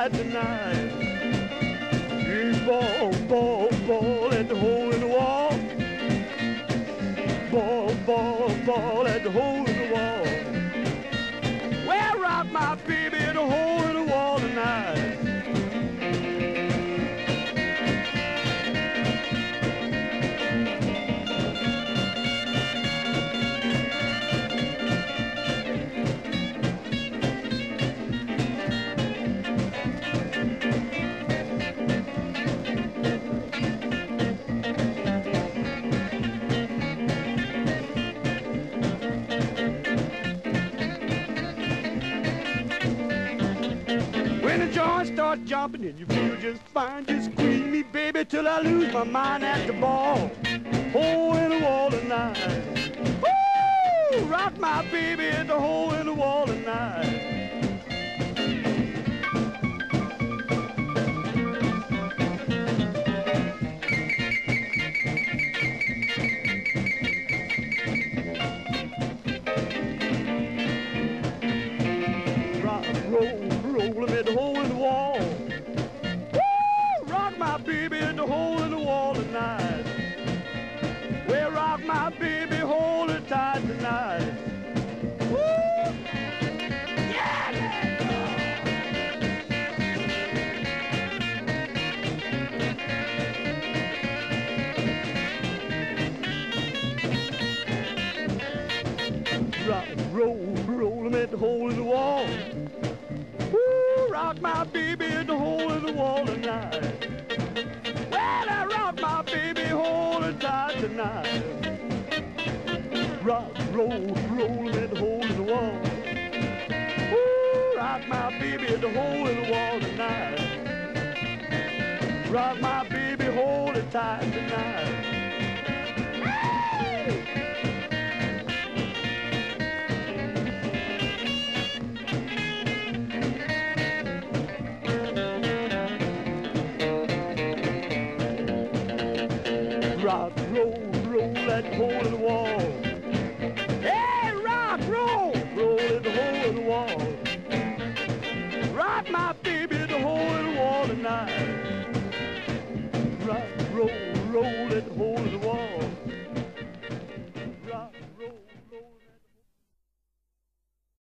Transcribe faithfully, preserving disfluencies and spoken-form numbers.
tight tonight. You ball, ball, ball at the hole in the wall. Ball, ball, ball at the hole in the wall. Well, rock my baby at the hole in the wall tonight. When the joints start jumping and you feel just fine, just squeeze me, baby, till I lose my mind at the ball. Hole in the wall tonight. Woo! Rock my baby at the hole in the wall tonight. Rock, roll, roll him at the hole in the wall. Woo! Rock my baby at the hole in the wall tonight. Well, rock my baby, hold it tight tonight. Woo! Yeah, let go. Rock, roll, roll him at the hole in the wall. Woo! Rock my baby at the hole in the wall tonight. Well, I rock my baby, hold it tight tonight. Rock, roll, roll at the hole in the wall. Woo! Rock my baby at the hole in the wall tonight. Rock my baby, hold it tight tonight. Rock, roll, roll that hole